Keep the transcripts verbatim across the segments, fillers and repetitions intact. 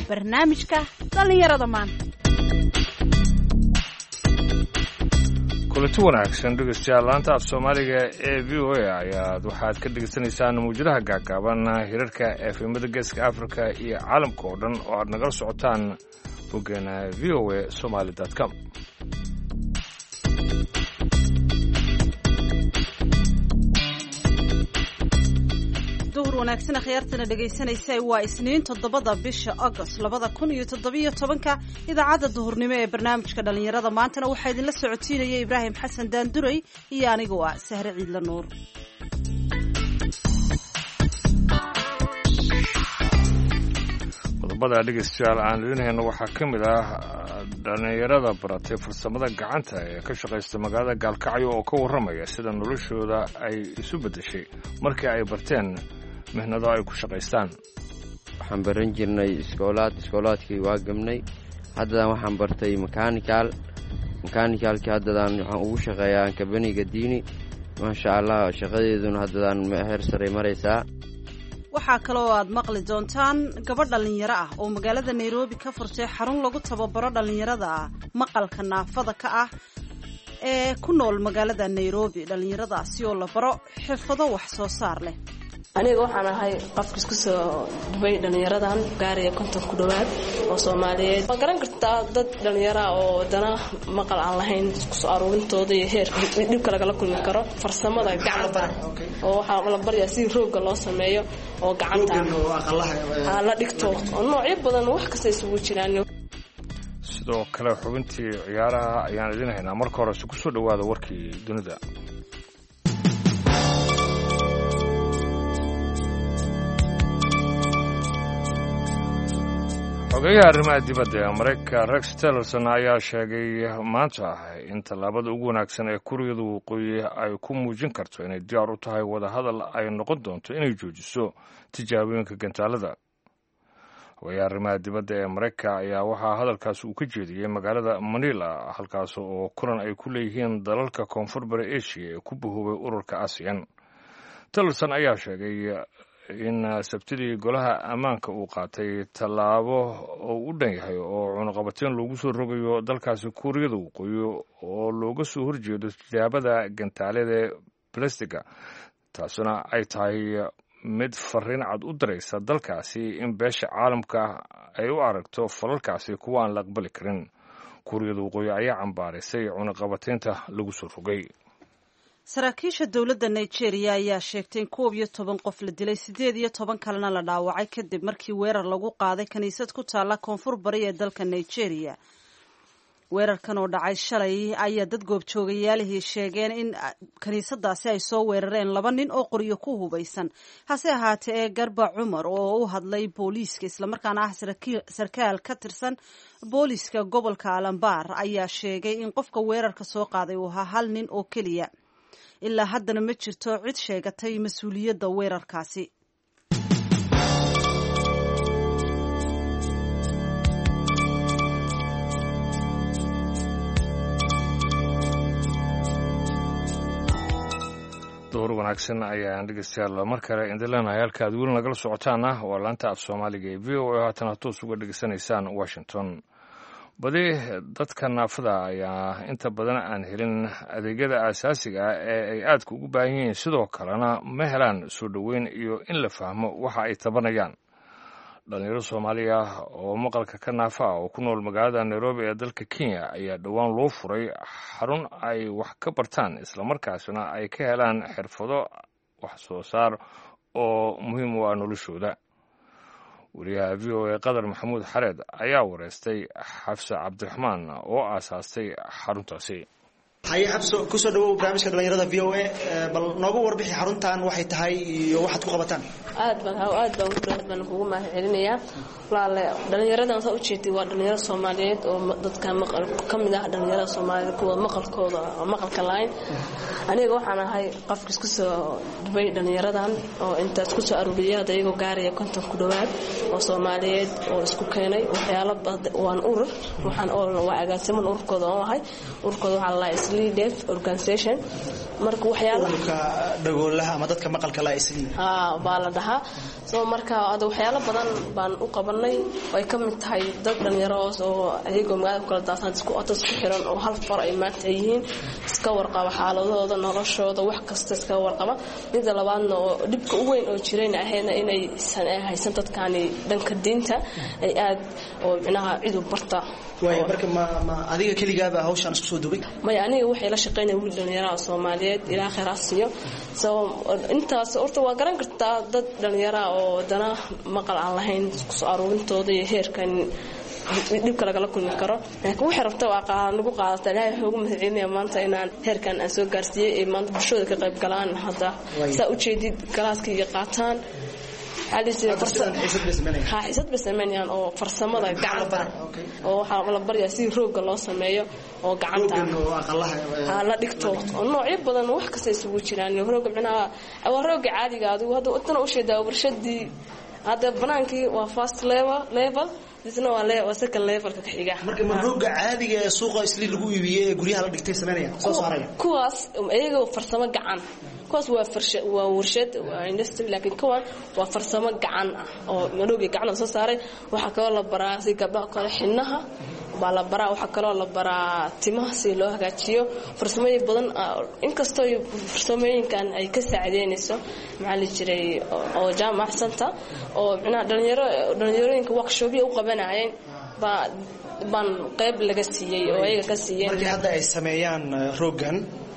barnaamijka dhalinyarada maanta. kulanti wanaagsan dhegeystayaal laanta af Soomaaliga ee V O A ayaad waxaad ka dhegeysanaysaan muujadaha gaagaaban hirarka F M-da Geeska Afrika iyo caalamka oo dhan oo aad nagala socotaan boggeena v o a somali dot com. wanaagsan akhyaartana dhegaysanaysa waa isniin toddobada bisha August labada kun iyo toddoba iyo tobanka idaacadda duhurnimo ee barnaamijka dhalinyarada maantana waxaa idinla socotiinaya Ibraahim Xasan Daanduray iyo anigu ah Sahre Ciidla Nuur. qodobada dhegeystayaal aan leeyahay waxaa ka mid ah dhalinyarada baratay farsamada gacanta ee ka shaqeysta magaalada Gaalkacyo oo ka warramaya sida noloshooda ay isu bedeshay markii ay barteen mehnada ay ku shaqeystaan. waxaan baran jirnay iskoolaad iskoolaadkii waa gamnay haddana waxaan bartay mechanical mechanicalkii haddana waxaan ugu shaqeeyaa kabaniga diini maasha Allah shaqadeeduna haddana heer sare maraysaa. waxaa kaloo aad maqli doontaan gabadh dhalinyaro ah oo magaalada Nairobi ka furtay xarun lagu tababaro dhalinyarada maqalka naafada ka ah ee ku nool magaalada Nairobi. dhalinyaradaasi oo la baro xirfado wax soo saar leh. aniga waxaan ahay qofka isku soo dhaway dhalinyaradan gaariga konton ku dhawaad oo Soomaaliyeed ma garan kartaa dad dhalinyaro oo dana maqal aan lahayn isku soo aruurintooda iyo heer dhibka laga kulmi karo farsamada gacanta oo waxa la barayaa si rooga loo sameeyo oo gacanta ah la dhigto oo noocyo badan wax kasta isugu jiraan. sidoo kale xubintii ciyaaraha ayaan idin haynaa marka hore ku soo dhawaada warkii dunida. xogayaha arrimaha dibadda ee Mareykanka Rex Tillerson ayaa sheegay maanta in tallaabada ugu wanaagsan ee Kuuriyada Waqooyi ay ku muujin karto inay diyaar u tahay wadahadal ay noqon doonto inay joojiso tijaabooyinka gantaalada. xogayaha arrimaha dibadda ee Mareykanka ayaa waxaa hadalkaas uu ka jeediyey magaalada Manila halkaas oo kulan ay ku leeyihiin dalalka Koonfur Bari Asia ee ku bahoobay ururka ASEAN. Tillerson ayaa sheegay in sabtidii golaha ammaanka uu qaatay tallaabo oo u dhan yahay oo cunaqabateen loogu soo rogayo dalkaasi Kuuriyada Waqooyi oo looga soo horjeedo tijaabada gantaalada plastiga taasuna ay tahay mid fariin cad u diraysa dalkaasi in beesha caalamka ay u aragto falalkaasi kuwa aan la aqbali karin. Kuuriyada Waqooyi ayaa cambaarisay cunaqabateenta lagu soo rogay. saraakiisha dowladda Nigeria ayaa sheegtay in koob iyo toban qof la dilay sideed iyo toban kalena la dhaawacay kadib markii weerar lagu qaaday kaniisad ku taala koonfur bari ee dalka Nigeria. weerarkan oo dhacay shalay ayaa dad goobjoogayaalihii sheegeen in kaniisadaasi ay soo weerareen laba nin oo qoryo ku hubaysan. hase ahaatee ee Garba Cumar oo u hadlay booliiska islamarkaana ah sarkaal ka tirsan booliiska gobolka Alambar ayaa sheegay in qofka weerarka soo qaaday uu ahaa hal nin oo keliya. ilaa haddana ma jirto cid sheegatay mas-uuliyadda weerarkaasi. door wanaagsan ayaan dhegeystayaal mar kale idin leenahay halka aad weli nagala socotaana waa laanta af Soomaaliga ee V O A haatan toos uga dhegeysanaysaan Washington. badi dadka naafada ayaa inta badan aan helin adeegyada aasaasiga ah ee ay aadka ugu baahan yihiin sidoo kalena ma helaan soo dhaweyn iyo in la fahmo waxa ay tabanayaan. dhalinyaro Soomaaliya oo maqalka ka naafa oo ku nool magaalada Nairobi ee dalka Kenya ayaa dhawaan loo furay xarun ay wax ka bartaan isla markaasna ay ka helaan xirfado wax soo saar oo muhiim u ah noloshooda. wariyaha V O A Qadar Maxamuud Xareed ayaa wareystay Xafsa Cabdiraxmaan oo aasaastay xaruntaasi. hay xabso ku soo dhawow barnaamijka dhalinyarada V O A bal noogu warbixi xaruntan waxay tahay iyo waxaad ku qabataan. aad baan aad baan ku dhawaad kugu mahadcelinayaa walaal dhalinyaradan soo u jeeday waa dhalinyaro Soomaaliyeed oo dadka maqal kamid ah dhalinyarada Soomaaliyeed kuwa maqalkooda maqalka laan aniga waxaan ahay qofka isku soo dhaway dhalinyaradan oo intaas ku soo aruuriyay ayaga gaariga konton ku dhawaad oo Soomaaliyeed oo isku keenay waxyaalo badan waan urur waxaan oo waa agaasiman ururkooda oo ahay ururkooda waxa la isla Islii Deaf Organization marka waxyaalaha dhagoolaha ama dadka maqalka la Islii ha baa la dhahaa soo marka ada waxyaalo badan baan u qabanay way ka mid tahay dad dhalinyaro oo ayagoo magaalada kala daadsan isku otos ku xiran oo hal far ay maanta yihiin iska warqaba xaaladooda noloshooda wax kasta iska warqaba mid labaadna oo dhibka u weyn oo jireen ahayna inay haysan dadkaani dhanka diinta ay aad oo inaha cid u barta way marka ma adiga kaligaaba hawshan isku soo dubay may aniga waxay la shaqeynay wiil dhalinyaro Soomaaliyeed ilaa khiraasiyo soo intaas horta waa garan kartaa dad dhalinyaro oo dana maqal aan lahayn isku soo aruurintooda iyo heerkan dibka laga la kulmi karo laakiin waxa rabta waa qaan lagu qaadataa ilaahay wuxuu ugu mahadcelinayaa maanta inaan heerkan aan soo gaarsiiyay ee maanta bulshada ka qayb galaan hadda saa u jeedid galaaska iyo qaataan halisi farsamo ha xisad basamenayaan oo farsamada gacanta oo waxa la bariyaa si rooga loo sameeyo oo gacanta ha la dhigto oo noocyo badan wax kasta isugu jiraan rooga macnaha waa rooga caadiga adigu hadda wadana u sheedaa warshadii hada banaankii waa first level level isna waa level second level ka xiga marka rooga caadiga ee suuqa Islii lagu iibiyay guryaha la dhigtay sameeyaan soo saaraya kuwaas ayaga farsamo gacan kuwaas waa farsha waa warshad waa industry laakiin kuwan waa farsamo gacan ah oo madowga gacan soo saaray waxa kale la baraa si gabdhaha kale xinnaha baa la baraa waxa kale la baraa timaha si loo hagaajiyo farsamooyin badan inkastoo farsamooyinkan ay ka saacideynayso maxaa la jiray oo jaamac center oo macnaha dhalinyaro dhalinyarooyinka workshop u qabanayeen baa baan qayb laga siiyay oo ayaga ka siiyeen markii hadda ay sameeyaan roogan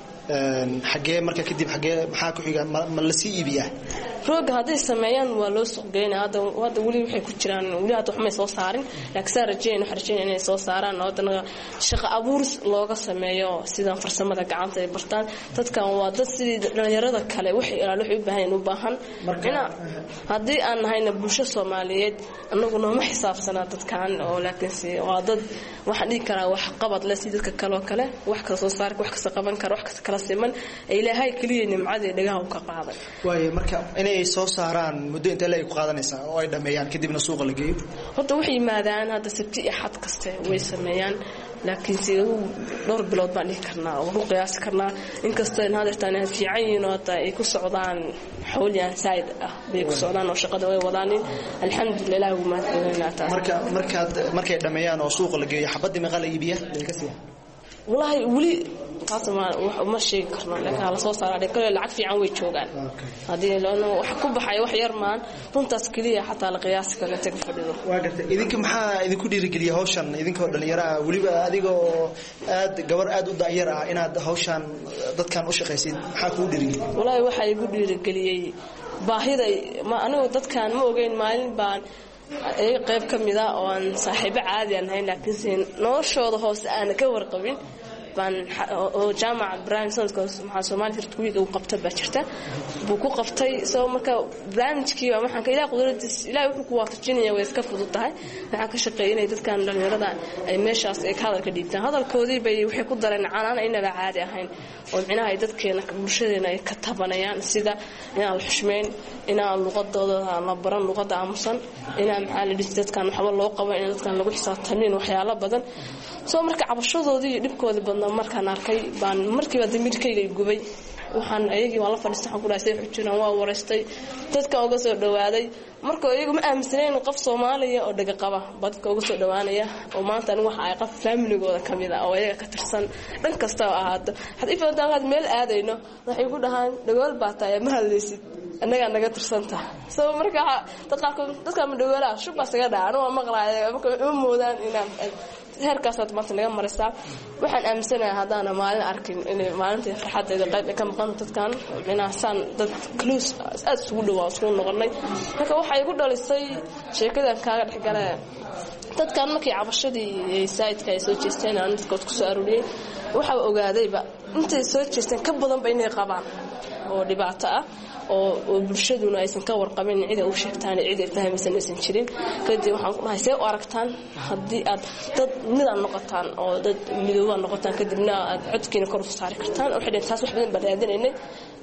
xagee marka kadib xagee maxaa ku xiga ma la sii iibiyaa rooga haday sameeyaan waa loo suuq geynaa hada wada wali waxay ku jiraan wali hada waxma soo saarin laakiin saa rajeen waxa rajeen inay soo saaraan oo dana shaqo abuur looga sameeyo sida farsamada gacanta ay bartaan dadkan waa dad sidii dhalinyarada kale waxay ilaalo waxay u baahan u baahan ina hadii aan nahayna bulsho Soomaaliyeed anagu nooma xisaabsanaa dadkan oo laakiin si waa dad waxa dhigi kara wax qabad la sidii dadka kale oo kale wax ka soo saar wax ka qaban kara wax ka kala siman ilaahay kaliya nimcada dhagaha u ka qaaday way marka inay soo saaraan muddo inta la ay ku qaadanaysaa oo ay dhameeyaan kadibna suuqa la geeyo horta waxay yimaadaan hada sabti iyo xad kaste way sameeyaan laakiin si dhowr bilood baan dhigi karnaa oo u qiyaas karnaa inkastoo in hadeertaan ay fiican yihiin oo ay ku socdaan xawliyaan saaid ah bay ku socdaan oo shaqada way wadaan alxamdulillah ugu mahadcelinaata marka markaad markay dhameeyaan oo suuqa la geeyo xabadii meeqa la iibiyaa laga siiyaa wallahi wali taasma ma sheegi karno laakiin la soo saaray kale lacag fiican way joogan hadii loo wax ku baxay wax yar maan runtaas kaliya xataa la qiyaas kale tag fadhido waa gartay idinka maxaa idinku dhiirigeliyay hawshan idinka dhalinyaro ah waliba adiga oo aad gabar aad u daayar ah inaad hawshan dadkan u shaqaysid maxaa ku dhiirigeliyay wallahi waxa igu dhiirigeliyay baahida ma anigu dadkan ma ogeyn maalin baan ay qayb kamida oo aan saaxiibo caadi ah ahayn laakiin noloshooda hoos aan ka warqabin baan oo jaamac Branson maxaa Soomaaliya turkiga uu qabtay baa jirta buu ku qabtay soo marka branchkii waxaan ka ilaa qudradiis ilaa wuxuu ku waafajinaya way iska fududahay waxaan ka shaqeynay dadkan dhalinyarada ay meeshaas ay ka hadalka dhiibtaan hadalkoodii bay waxay ku dareen canaan inaba caadi ahayn oo micnaha ay dadkeena bulshadeena ay ka tabanayaan sida inaan xushmeyn inaan luqadooda la baran luqada aamusan inaan maxaa la dhigay dadkan waxba loo qabo in dadkan lagu xisaabtamin waxyaalo badan soo marka cabashadoodii dhibkooda badan markaan arkay baan markiiba damirkayga gubay waxaan ayagii waan la fadhiistay waxaan ku dhaasay xujinaan waa wareystay dadka uga soo dhawaaday marka iyagu ma aaminsaneen qof Soomaaliya oo dhaga qaba badka uga soo dhawaanaya oo maanta anigu waxa ay qof family-gooda kamid ah oo ayaga ka tirsan dhan kasta oo ahaado hadii fadlan meel aadayno waxay ku dhahaan dhagool baa tahay ma hadlaysid anaga naga tirsanta soo marka dadka dadka ma dhagoolaa shubba saga dhacaan oo maqlaayay marka uma moodaan inaan heerkaas aad maanta naga maraysaa waxaan aaminsanahay hadaan maalin arkin inay maalintii farxadeeda qayb ka maqan dadkan inaasan dad close aad isugu dhawaa isku noqonay marka waxa ay ku dhalisay sheekadan kaaga dhigale dadkan markii cabashadii site-ka ay soo jeesteen aan dadka ku soo aruuriyay waxa ogaadayba intay soo jeesteen ka badan ba inay qabaan oo dhibaato ah oo bulshaduna aysan ka warqabin cid ay u sheegtaan cid ay fahmaysan aysan jirin kadib waxaan ku dhahay see u aragtaan haddii aad dad midaan noqotaan oo dad midooba noqotaan kadibna aad codkiina kor u saari kartaan oo xidhan taas wax badan baan raadinaynay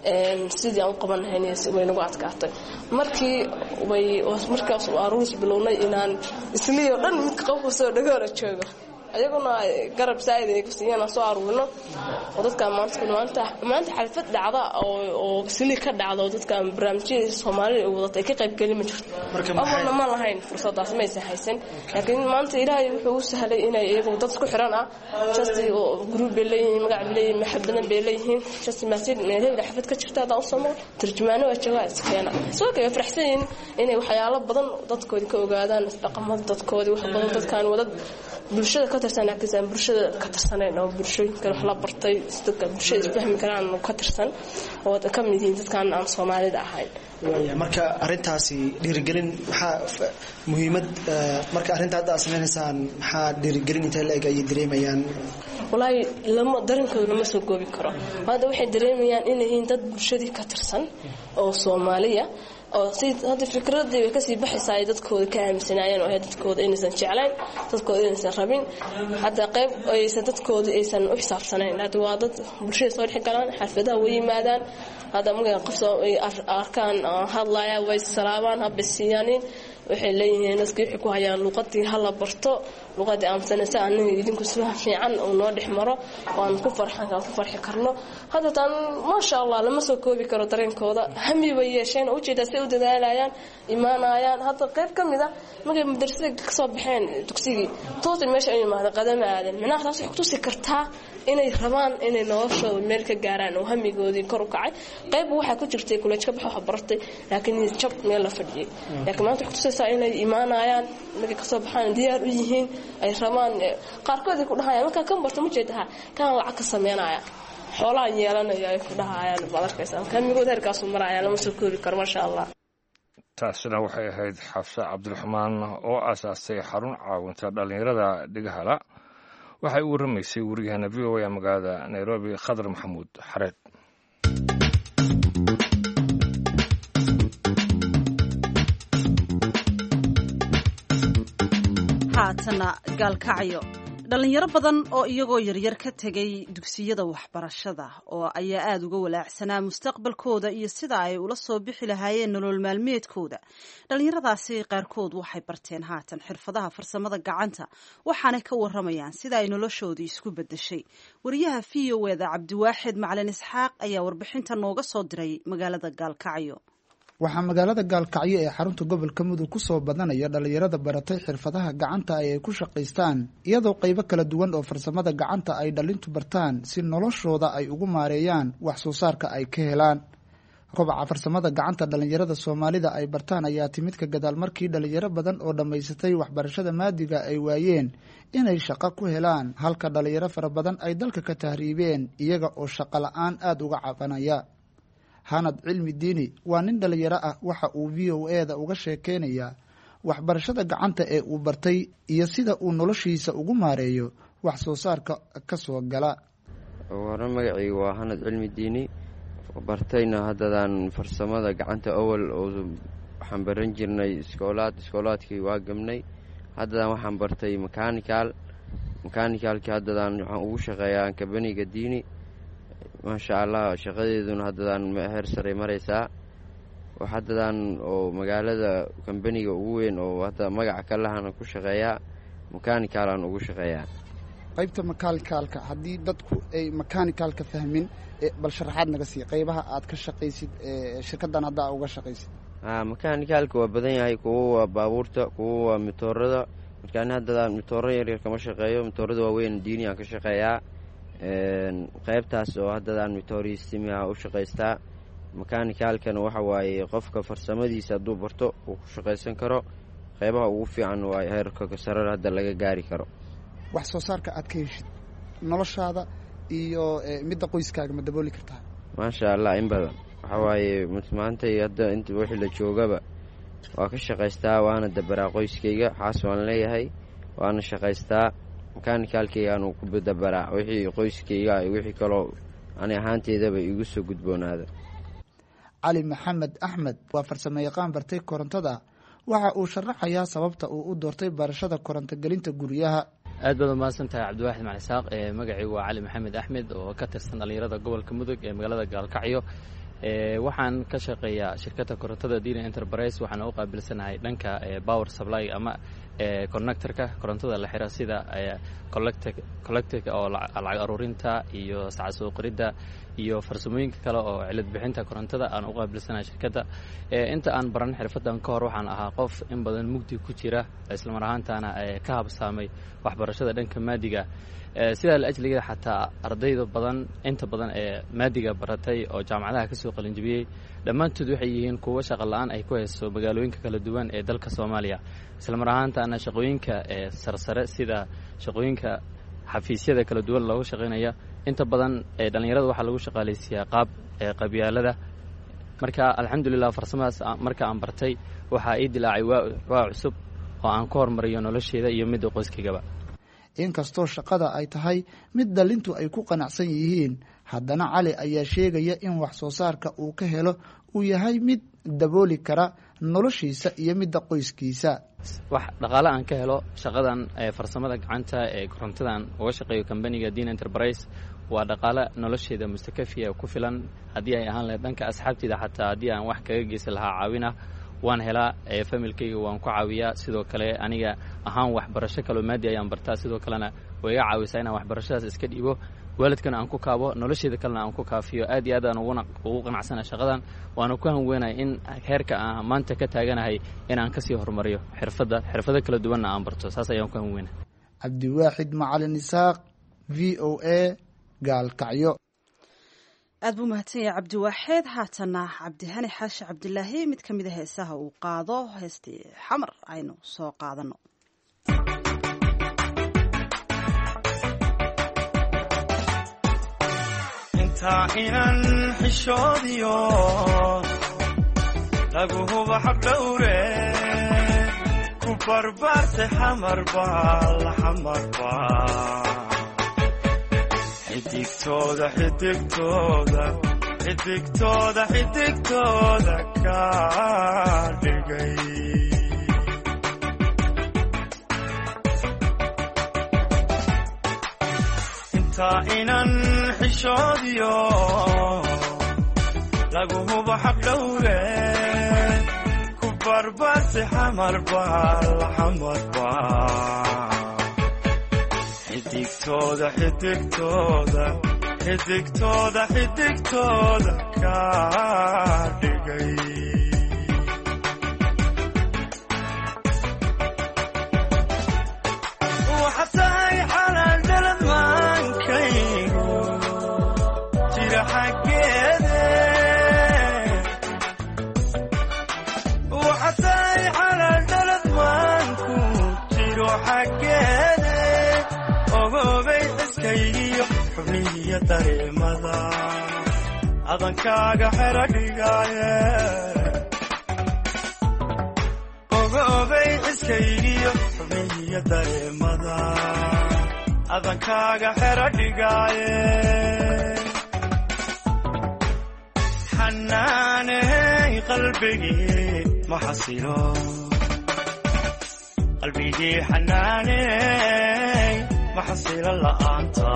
sidii aan u qaban lahayn way nagu adkaatay markii way markaas aruus bilownay inaan isliyo dhan mid qofka soo dhagoora joogo ayaguna garab saa'id ay ku siiyaan soo aruurino oo dadka maanta maanta maanta xalfad dhacda oo oo sili ka dhacdo dadka barnaamijyada Soomaaliya oo wada ka qayb galin ma jirto ama ma lahayn fursadaas ma aysan haysan laakiin maanta Ilaahay wuxuu u sahlay inay iyagu dad ku xiran ah just oo group leeyihiin magac leeyihiin maxabadan leeyihiin just message meelaha xafad ka jirta dad Soomaali tarjumaano waa jawaab iskana soo kale farxsan inay waxyaalo badan dadkooda ka ogaadaan dhaqamada dadkooda wax badan dadkan wada bulshada ka tirsan laakiin bulshada ka tirsaneen oo bulshooyinka wax la bartay dadka bulshada fahmi karaan oo ka tirsan oo ka mid yihiin dadkan aan Soomaalida ahayn marka arintaasi dhiirigelin waxa muhiimad marka arinta aad sameynaysan waxa dhiirigelin inta la eegay dareemayaan wallahi lama darinkooda lama soo goobi karo hada waxay dareemayaan inay yihiin dad bulshadii ka tirsan oo Soomaaliya oo si hada fikradii way ka sii baxaysaa dadkooda ka aaminsanayeen oo dadkooda inaysan jeclayn dadkooda inaysan rabin hada qayb aysan dadkooda aysan u xisaabsanayn hada waa dad bulshada soo dhex galaan xafladaha way yimaadaan hada magaca qof soo arkaan hadlaya way salaabaan habsiyaaniin waxay leeyihiin dadkii wixii ku hayaan luqadii hala barto luqadii aamsanaysa aniga idinku si fiican oo noo dhixmaro waan ku farxan ka ku farxi karno hada tan ma sha Allah lama soo koobi karo dareenkooda hami way yeesheen oo jeeda si u dadaalayaan iimaanayaan hada qayb kamida markay madrasada ka soo baxeen dugsigii toos meesha ay imaadeen qadama aadan macnaha taas wax ku tusi kartaa inay rabaan inay noloshooda meel ka gaaraan oo hamigoodii kor u kacay qayb waxa ku jirtay college ka baxo bartay laakiin jab meel la fadhiyay laakiin maanta wax ku tusi inay iimaanayaan markay ka soo baxaan diyaar u yihiin ay rabaan qaarkood ku dhahayaan marka kan barto ma jeedaha kan lacag ka sameynaya xoolaha yeelanaya ay ku dhahayaan badarkaysan kamigood heerkaas u maraya lama soo koobi karo ma sha Allah taasina waxay ahayd Xafsa Cabdiraxmaan oo aasaasay xarun caawinta dhalinyarada dhigahala waxay u waramaysay wariyahana V O A magaalada Nairobi Khadar Maxamuud Xareed haatana gaalkacyo dhalinyaro badan oo iyagoo yaryar ka tegay dugsiyada waxbarashada oo ayaa aada uga walaacsanaa mustaqbalkooda iyo sida ay ula soo bixi lahaayeen nolol maalmeedkooda dhalinyaradaasi qaarkood waxay barteen haatan xirfadaha farsamada gacanta waxaanay ka waramayaan sida ay noloshoodii isku bedeshay wariyaha V O A da Cabdiwaaxid Macalin Isxaaq ayaa warbixinta nooga soo diray magaalada gaalkacyo waxaa magaalada gaalkacyo ee xarunta gobolka mudug ku soo badanaya dhalinyarada baratay xirfadaha gacanta ay ku shaqaystaan iyadoo qaybo kala duwan oo farsamada gacanta ay dhalintu bartaan si noloshooda ay ugu maareeyaan wax soo saarka ay ka helaan kobaca farsamada gacanta dhalinyarada Soomaalida ay bartaan ayaa timid ka gadaal markii dhalinyaro badan oo dhamaysatay waxbarashada maadiga ay waayeen inay shaqo ku helaan halka dhalinyaro fara badan ay dalka ka tahriibeen iyaga oo shaqo la'aan aad uga cabanaya Hanad Cilmi Diini waa nin dhalinyaro ah waxa uu V O A da uga sheekeynayaa waxbarashada gacanta ee uu bartay iyo sida uu noloshiisa ugu maareeyo wax soo saarka ka soo gala. Waran magacaygu waa Hanad Cilmi Diini bartayna haddaan farsamada gacanta awal oo waxaan baran jirnay iskoolaad iskoolaadkii waa gamnay haddaan waxaan bartay mechanical mechanicalkii haddaan waxaan ugu shaqeeyaa kabaniga Diini ما شاء الله shaqadeeduna haddaan heer sare maraysaa wax haddaan oo magaalada company-ga ugu weyn oo hadda magaca ka lahana ku shaqeeyaa mechanical aan ugu shaqeeyaa qaybta mechanicalka haddii dadku ay mechanicalka fahmin bal sharaxaad naga sii qaybaha aad ka shaqaysid ee shirkadan hadda uga shaqaysid ah mechanicalka waa badan yahay kuwa waa baabuurta kuwa waa matoorada markaan haddaan matooro yar yar kama shaqeeyo matoorada waaweyn Diini aan ka shaqeeyaa qaybtaas oo haddaan matooristimi ah u shaqaystaa mechanicalkana waxa waaye qofka farsamadiisa hadduu barto uu ku shaqaysan karo qaybaha ugu fiican waa heerka sarar hadda laga gaari karo wax soo saarka aad ka heshid noloshaada iyo midda qoyskaaga ma dabooli kartaa maasha Allah in badan waxa waaye maanta hadda inta wixii la joogaba waa ka shaqaystaa waana dabaraa qoyskayga xaas waan leeyahay waana shaqaystaa mechanicalkayga aan ku dabaraa wixii qoyskayga iyo wixii kale ani ahaanteedaba igu soo gudboonaada Cali Maxamed Axmed waa farsamo yaqaan bartay korontada waxa uu sharaxayaa sababta uu u doortay barashada koronto gelinta guriyaha aad baad maasantahay Cabdiwaaxid Macalin Isxaaq ee magacaygu waa Cali Maxamed Axmed oo ka tirsan dhalinyarada gobolka Mudug ee magaalada Gaalkacyo ee waxaan ka shaqeeyaa shirkadda korontada Diini Enterprise waxaan u qaabilsanahay dhanka power supply ama connectorka korontada la xira sida collectorka oo lacag aruurinta iyo saca soo qoridda iyo farsamooyinka kale oo cilad bixinta korontada aan u qaabilsanahay shirkadda inta aan baran xirfadan ka hor waxaan ahaa qof in badan mugdi ku jira isla mar ahaantaana ka habsaamay waxbarashada dhanka maadiga sida la ajliga xataa ardayda badan inta badan ee maadiga baratay oo jaamacadaha ka soo qalin jabiyay dhammaantood waxay yihiin kuwa shaqo la'aan ay ku hayso magaalooyinka kala duwan ee dalka Soomaaliya isla mar ahaantaana shaqooyinka ee sarsare sida shaqooyinka xafiisyada kala duwan lagu shaqeynaya inta badan ee dhalinyarada waxa lagu shaqaaleysiyaa qaab ee qabyaalada marka alxamdulillah farsamadaas marka aan bartay waxa ay dilaacay waa cusub oo aan ku hormariyo nolosheeda iyo mid qoyskayga inkastoo shaqada ay tahay mid dhalintu ay ku qanacsan yihiin haddana Cali ayaa sheegaya in wax soo saarka uu ka helo uu yahay mid dabooli kara noloshiisa iyo midda qoyskiisa wax dhaqaale aan ka helo shaqadan ee farsamada gacanta ee korontadan uga shaqeeyo company-ga Dean Enterprise waa dhaqaale nolosheeda mustakafiya ku filan haddii ay ahaan lahayd dhanka asxaabtida xataa haddii aan wax kaga geysan lahaa caawina waan helaa ee familkayga waan ku caawiyaa sidoo kale aniga ahaan waxbarasho kale maadi ayaan bartaa sidoo kalena way iga caawisaa inaan waxbarashadaas iska dhiibo waalidkana aan ku kaabo nolosheeda kalena aan ku kaafiyo aad iyo aad aan ugu qanacsanahay shaqadan waana ku hanweenahay in heerka aan maanta ka taaganahay inaan kasii horumariyo xirfadda xirfado kala duwanna aan barto saas ayaan ku hanweenahay Cabdiwaaxid Macalin Isaaq V O A Gaalkacyo aad buu mahadsan yahay Cabdiwaaxid haatana Cabdihani Xaashi Cabdilaahi mid kamid ah heesaha uu qaado heestii xamar aynu soo qaadano inta inan xishoodiyo lagu huba xaqdawre ku barbaarte xamar baa la xamar baa xidigtooda xidigtooda xidigtooda xidigtooda ka dhigay inta inan xishoodiyo lagu huba xaqdawre ku barbaarte xamar baa la xamar baa xidigtooda xidigtooda xidigtooda xidigtooda ka dhigay waxatay xalaan dhalad maankaygu jira xaggeede waxatay xalaan dhalad maanku jiro xaggeede ogobay iskaygiyo xubnihiyo dareemada adankaaga xero dhigaaye ogobay iskaygiyo xubnihiyo dareemada adankaaga xero dhigaaye xanaaney qalbigii ma xasilo qalbigii xanaaney maxasila la'aanta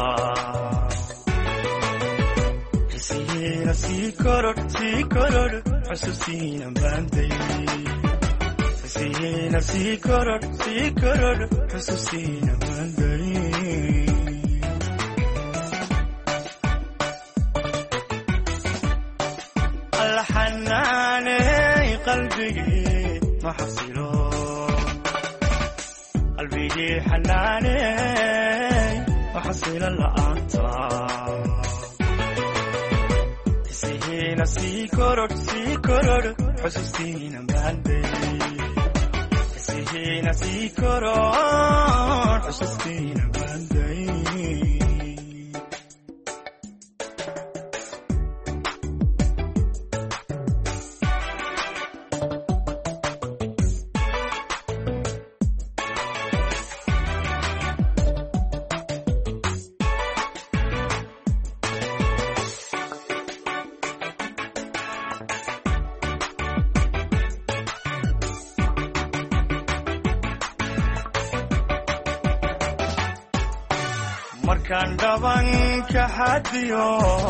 xisiina sii korodh sii korodh xusuusiina baanday xisiina sii korodh sii korodh xusuusiina baanday alla xanaaney qalbigii maxasilo qalbigii xanaaney maxasila la'aanta xisiina sii korodh sii korodh xusuusiina baanday xisiina sii korodh xusuusiina baanday markaan dhabanka xadiyo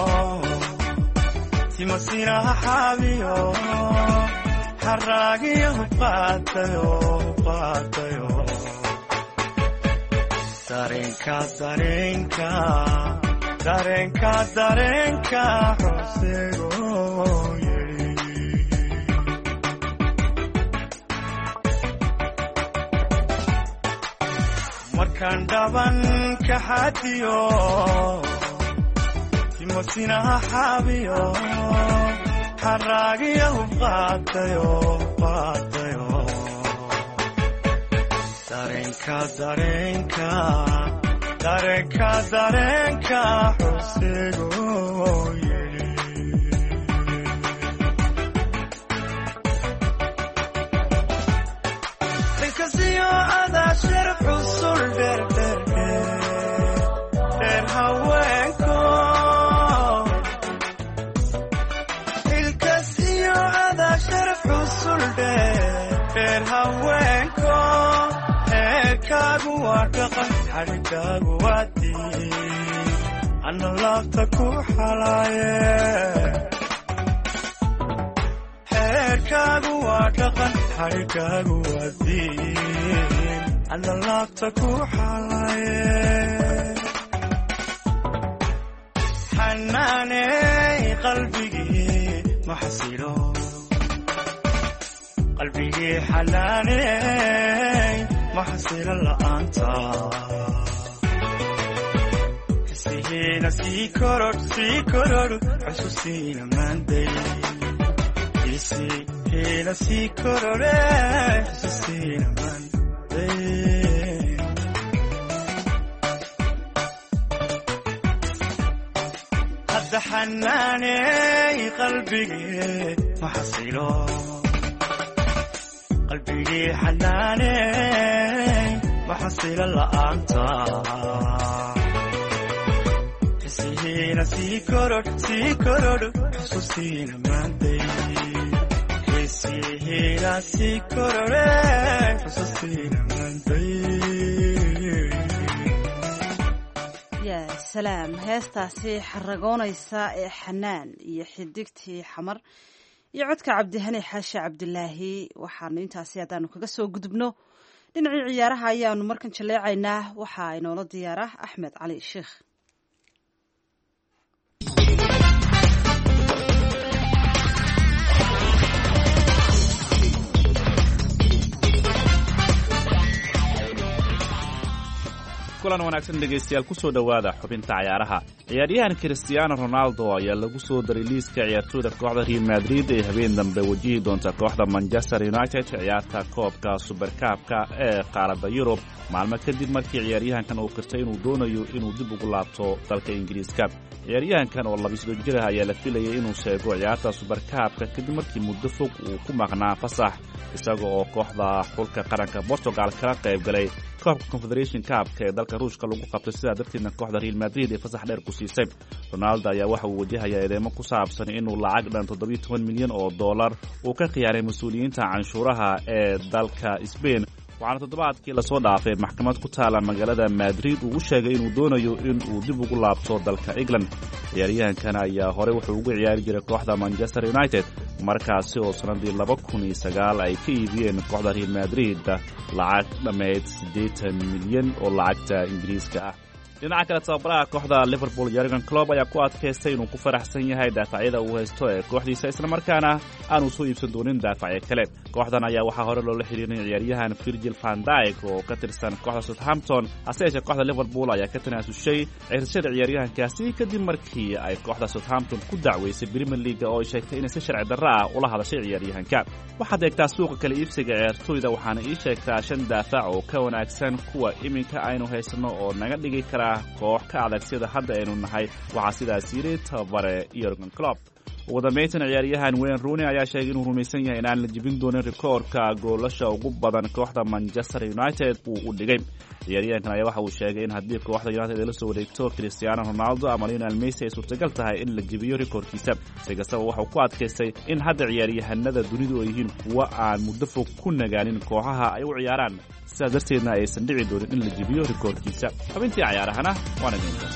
timasinaha xaabiyo xaraagiyo qaatayo qaatayo dareenka dareenka dareenka dareenka xusego markaan dhaban ka xadiyo timosinaha xaabiyo xaraagiya hubqaatayo qaatayo dareenka dareenka dareenka dareenka xusego inkasiyo ada sharaf xusul dheer dheer dheer haweenko ilkasiyo ada sharaf xusul dheer dheer haweenko heerkaagu waa dhaqan xadhigaagu waa diin ana laabta ku xalaaye heerkaagu waa dhaqan xadhigaagu waa diin ana laabta ku xalaaye xanaaney qalbigii ma xasilo qalbigii xanaaney ma xasilo la'aanta xisihiina sii korodh sii korodh xusuusiina maanday xisihiina sii korodhe xusuusiina maanday hadda xanaaney qalbigii ma xasilo qalbigii xanaaney ma xasilo la'aanta xisihiina sii korodh sii korodh xusuusiina maanday xisihiina sii korodhe xusuusiina maanday yaa salaam heestaasi xaragoonaysa ee xanaan iyo xidigtii xamar iyo codka cabdihani xaashi cabdilaahi waxaanu intaasi haddaanu kaga soo gudubno dhinacii ciyaaraha ayaanu markan jaleecaynaa waxa inoola diyaara axmed cali sheekh kulan wanaagsan dhegaystayaal ku soo dhowaada xubinta cayaaraha ciyaaryahan cristiano ronaldo ayaa lagu soo daray liiska ciyaartooyda kooxda real madrid ee habeen dambe wajihi doonta kooxda manchester united ciyaarta koobka suberkaabka ee qaaradda yurub maalmo kadib markii ciyaaryahankan uu qirtay inuu doonayo inuu dib ugu laabto dalka ingiriiska ciyaaryahankan oo labiislo jir ah ayaa la filayay inuu sheego ciyaarta suberkaabka kadib markii muddo fog uu ku maqnaa fasax isaga oo kooxda xulka qaranka Portugal kala qayb galay koobka Confederation Cup ee dalka Ruushka lagu qabtay sidaa darteedna kooxda Real Madrid ee fasax dheer ku siisay. Ronaldo ayaa waxa uu wajahayaa eedeymo ku saabsan inuu lacag dhan toddoba iyo toban milyan oo dollar uu ka khiyaaray mas'uuliyiinta canshuuraha ee dalka Spain. waxaana toddobaadkii lasoo dhaafay maxkamad ku taala magaalada Madrid uu sheegay inuu doonayo in uu dib ugu laabto dalka England. ciyaaryahankan ayaa hore wuxuu ugu ciyaari jiray kooxda Manchester United markaasi oo sanadii laba kun iyo sagaal ay ka iibiyeen kooxda Real Madrid lacag dhammeyd siddeetan milyan oo lacagta Ingiriiska ah. dhinaca kale tababaraha kooxda Liverpool Jurgen Klopp ayaa ku adkaystay inuu ku faraxsan yahay daafacyada uu haysto ee kooxdiisa isla markaana aanu soo iibsan doonin daafacyo kale. kooxdan ayaa waxaa hore loola xiriirin ciyaaryahan Virgil van Dijk oo ka tirsan kooxda Southampton hase yeeshee kooxda Liverpool ayaa ka tanaasushay ciyaarshada ciyaaryahankaasi kadib markii ay kooxda Southampton ku dacweysay Premier League oo ay sheegtay inay si sharci darro ah ula hadashay ciyaaryahanka. waxaad eegtaa suuqa kale iibsiga ciyaartooyda waxaana ii sheegtaa shan daafac oo ka wanaagsan kuwa iminka aynu haysano oo naga dhigi kara koox ka adag sida hadda aynu nahay. waxaa sidaas yiri tababare Jurgen Klopp. ugu dambeyntan ciyaaryahan Wayne Rooney ayaa sheegay inuu rumaysan yahay inaan la jebin doonin rikoorka goolasha ugu badan kooxda Manchester United uu u dhigay. ciyaaryahankan ayaa waxa uu sheegay in haddii kooxda United ay la soo wareegto Cristiano Ronaldo ama Lionel Messi ay suurtagal tahay in la jebiyo rikoorkiisa. si kastaba waxa uu ku adkaystay in hadda ciyaaryahanada dunidu ay yihiin kuwa aan muddo fog ku nagaanin kooxaha ay u ciyaaraan sidaas darteedna aysan dhici doonin in la jebiyo rikoorkiisa. xubintii ciyaarahana waana intaas.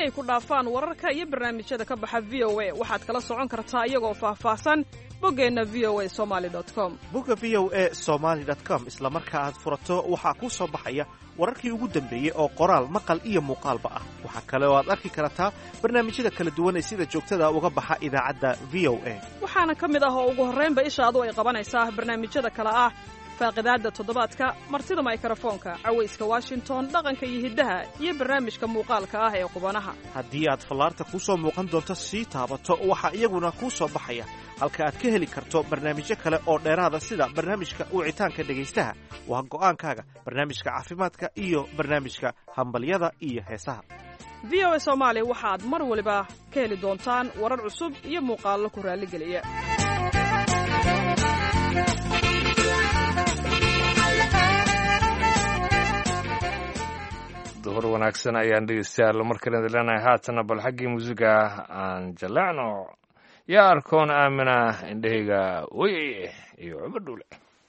ay ku dhaafaan wararka iyo barnaamijyada ka baxa v o a waxaad kala socon kartaa iyagoo faahfaahsan boggeenna v o a somaali com bogga v o a somaali com isla marka aad furato waxaa kuu soo baxaya wararkii ugu dambeeyey oo qoraal maqal iyo muuqaalba ah. waxaa kale oo aad arki kartaa barnaamijyada kala duwan ee sida joogtada uga baxa idaacadda v o a waxaana ka mid ah oo ugu horraynba ishaadu ay qabanaysaa barnaamijyada kale ah faaqidaadda toddobaadka martida mikrofoonka cawayska washington dhaqanka iyo hiddaha iyo barnaamijka muuqaalka ah ee qubanaha haddii aad fallaarta kuu soo muuqan doonto sii taabato waxaa iyaguna kuu soo baxaya halka aad ka heli karto barnaamijyo kale oo dheeraada sida barnaamijka wicitaanka dhegaystaha waa go'aankaaga barnaamijka caafimaadka iyo barnaamijka hambalyada iyo heesaha v o a soomaali waxaad mar waliba ka heli doontaan warar cusub iyo muuqaallo ku raalligeliya duhur wanaagsan ayaan dhegeystayaal markale leenahay haatana bal xaggii muusiga aan jaleecno yaa arkoon aamina indhahayga weye iyo cumar dhuule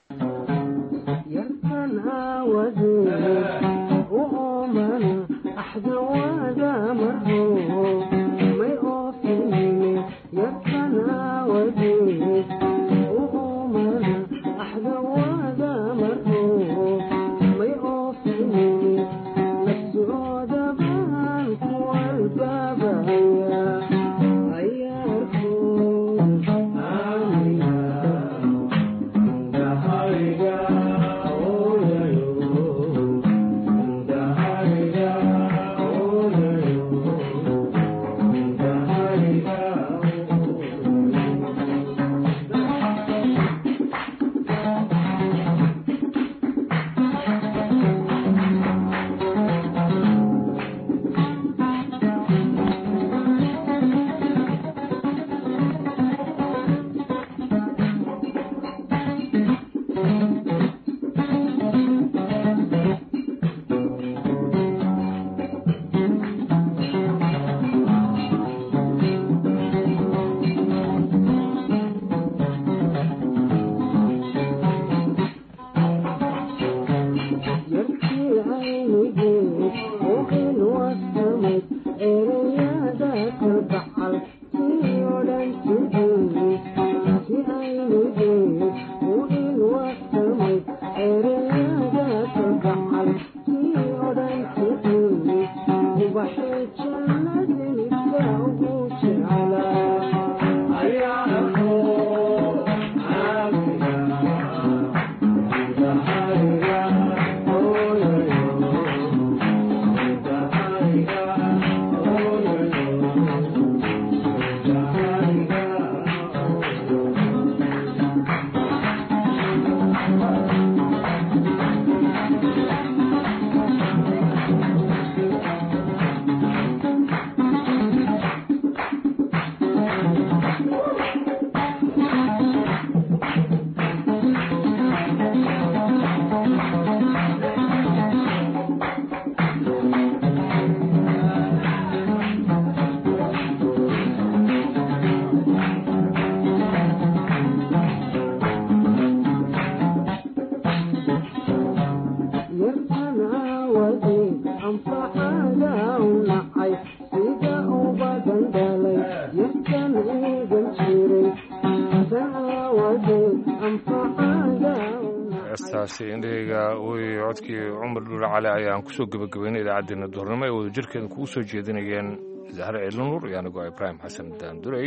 heestaasi indhahayga wey codkii cumar dhuule cali ayaan kusoo gebagabaynay idaacaddeenna duhurnimo ay wada jirkeeda kugu soo jeedinayeen zahre ciilanuur iyo anigoo ibraahim xasan daandurey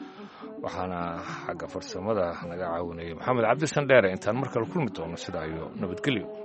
waxaana xagga farsamada naga caawinayay maxamed cabdi sandheere intaan mar kale kulmi doono sidaa iyo nabadgelyo